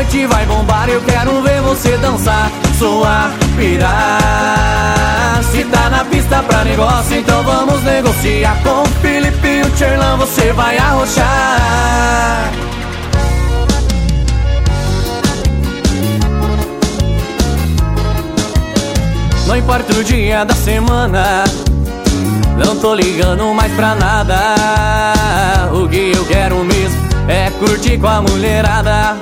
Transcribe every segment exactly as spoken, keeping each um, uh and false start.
noite vai bombar, eu quero ver você dançar, suar, pirar. Se tá na pista pra negócio, então vamos negociar. Com o Felipe e o Tcherlan você vai arrochar. Não importa o dia da semana, não tô ligando mais pra nada. O que eu quero mesmo é curtir com a mulherada.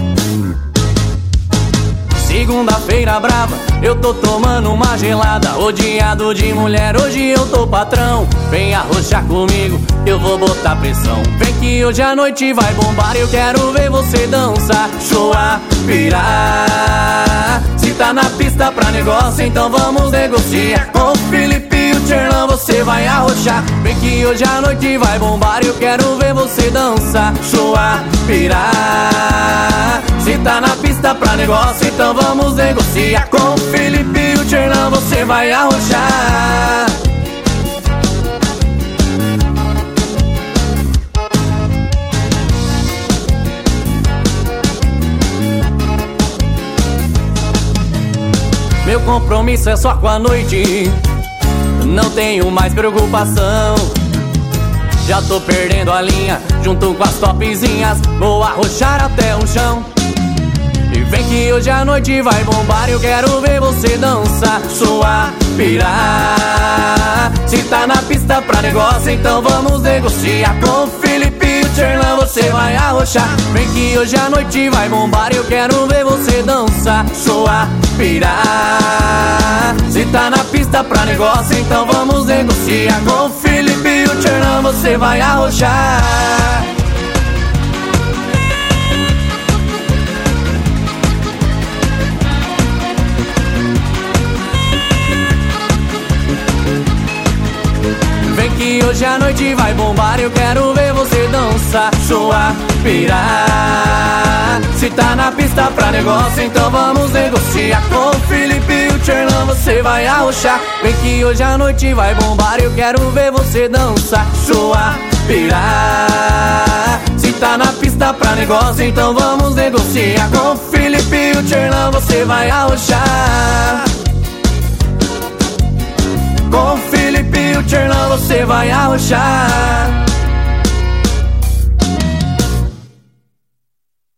Segunda-feira brava, eu tô tomando uma gelada. Odiado de mulher, hoje eu tô patrão. Vem arrochar comigo, eu vou botar pressão. Vem que hoje a noite vai bombar, eu quero ver você dançar, suar, pirar. Se tá na pista pra negócio, então vamos negociar. Com o Felipe e o Tcherlan você vai arrochar. Vem que hoje a noite vai bombar, eu quero ver você dançar, suar, pirar. Se tá na pista pra negócio, então vamos negociar. Com o Felipe e o Tcherlan você vai arrochar. Meu compromisso é só com a noite, não tenho mais preocupação. Já tô perdendo a linha, junto com as topzinhas, vou arrochar até o chão. E vem que hoje a noite vai bombar, eu quero ver você dançar, suar, pirar. Se tá na pista pra negócio, então vamos negociar. Com o Felipe e o Tcherlan você vai arrochar. Vem que hoje a noite vai bombar, eu quero ver você dançar, suar, pirar. Se tá na pista pra negócio, então vamos negociar. Com o Felipe e o Tcherlan você vai arrochar. Vem que hoje a noite vai bombar, eu quero ver você dançar, suar, pirar. Se tá na pista pra negócio, então vamos negociar. Com o Felipe e o Tcherlan você vai arrochar. Vem que hoje a noite vai bombar, eu quero ver você dançar, suar, pirar. Se tá na pista pra negócio, então vamos negociar. Com o Felipe e o Tcherlan você vai arrochar. Com o Felipe e o Tcherlan você vai arrochar.